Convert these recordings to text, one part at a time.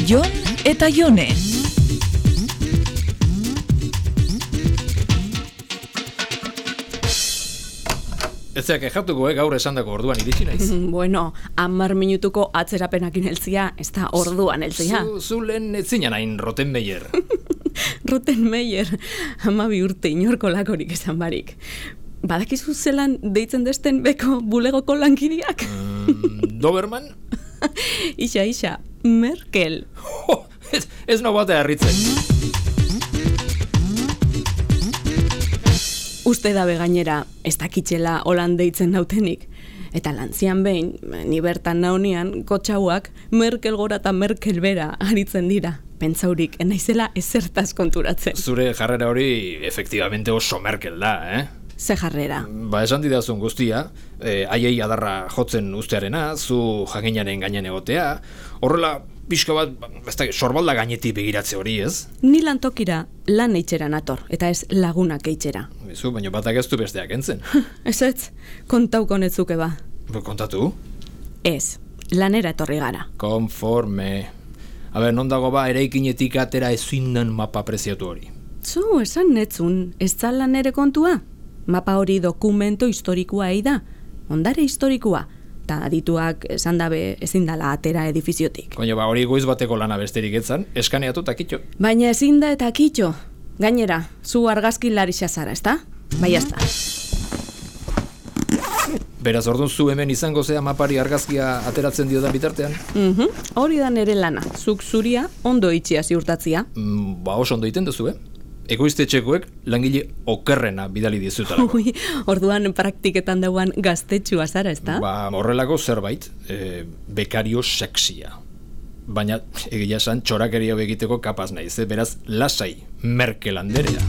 Jon eta Jone. Ez zeak ejatuko, gaur esandako orduan iritsi naiz. Bueno, 10 minutuko atzerapenakin heltzia, ez da orduan heltzia. Zu lehen ez zinen hain Rottenmeier. Rottenmeier, 12 urte inorko lakorik esan barik. Badakizu zelan deitzen desten beko bulegoko lankideak? Doberman? Ixa, Merkel. Ez no bate harritzen. Uste dabe gainera, ez dakitxela holan deitzen nautenik. Eta lantzian behin, ni bertan naunian, kotxauak Merkel gora eta Merkel bera aritzen dira. Pentsaurik, enaizela ezertaz konturatzen. Zure jarrera hori efektibamente oso Merkel da, Ze jarrera? Ba, esan didazun guztia, haiei adarra jotzen ustearena, zu jakinaren gainen egotea, horrela, pixka bat, sorbalda gainetik begiratze hori, ez? Ni lantokira lan eitxera nator, eta ez lagunak eitxera. Bizu, baina batak ez du besteak entzen. Ez, kontauko netzuke ba. Kontatu? Ez, lanera etorri gara. Konforme. Non dago ba, eraikinetik atera ezindan mapa preziatu hori. Zu, esan netzun, ez da lanere kontua? Mapa hori dokumento historikoa da, ondare historikoa, eta adituak esan dabe ezin dala atera edifiziotik. Koño, ba hori goiz bateko lana besterik etzan, eskaneatu eta kitxo. Baina ezin da eta kitxo. Gainera, zu argazki larixa zara, ezta? Bai, ezta. Beraz, orduan zu hemen izango zea mapari argazkia ateratzen dio da bitartean? Hori da nere lana, zuk zuria ondo itxia ziurtatzia. Ba oso ondo iten duzu, Ekoiztetxekoek langile okerrena bidali dizutalako. Orduan praktiketan dauan gaztetxua zara, ezta? Ba, horrelako zerbait, bekario sexia. Baina, egia esan, txorakeria begiteko kapaz naiz, beraz, lasai, Merkel anderea.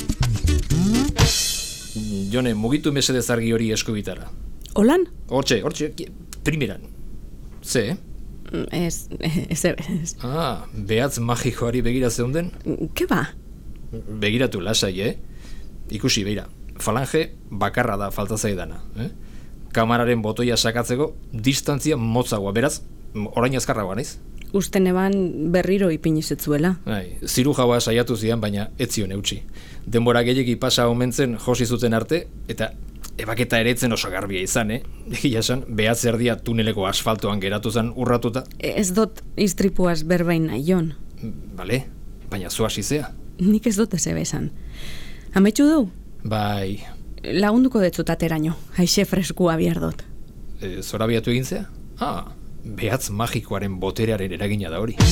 Jone, mugitu mesedez argi hori eskubitara. Holan? Hortxe, primeran. Ze, Ez. behatz magikoari begira zeunden? Ke ba? Begiratu lasai, Ikusi, beira, falange bakarra da falta zaidana, Kamararen botoia sakatzeko distantzia motzagoa, beraz, orain azkarragoa naiz? Usten eban berriro ipinizetzuela. Ziru jaua saiatu zian, baina ez zion eutsi. Denbora gehiegi pasa omentzen josi zuten arte, eta ebaketa eretzen oso garbia izan, Egia esan, behatz erdia tuneleko asfaltoan geratu zen urratuta. Ez dut istripuaz berbain nahi, Jon. Bale, baina zu hasi zea. Nik ez dut eze bezan. Amaitxu du? Bai. Lagunduko detzut ateraino, haixe freskua bihar dut. Zora biatu egin zea? Behatz magikoaren boterearen eragina da hori.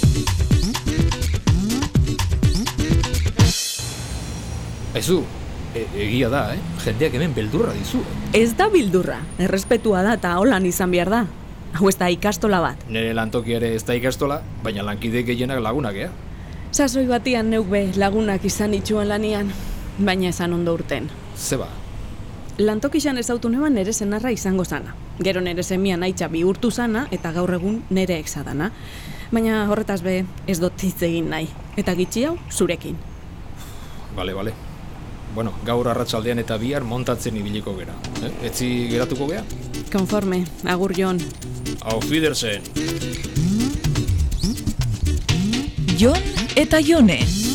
Aizu, egia da, jendeak hemen beldurra dizu. Ez da bildurra, errespetua da eta holan izan behar da. Hau ez da ikastola bat. Nere lantoki ere ez da ikastola, baina lankide gehienak lagunak, Sasoi batian neuk be lagunak izan itxuan lanian, baina esan ondo urten. Zeba? Lantokixan ezautu neban nere senarra izango zana. Gero nere semia naitxa bihurtu zana eta gaur egun nere exadana. Baina horretaz be ez dut hitz egin nahi. Eta gitxi hau zurekin. Bale. Bueno, gaur arratsaldean eta bihar montatzen ibiliko gera. Etzi geratuko gea? Konforme, agur Jon. Auf Wiedersehen. Jon eta Jone.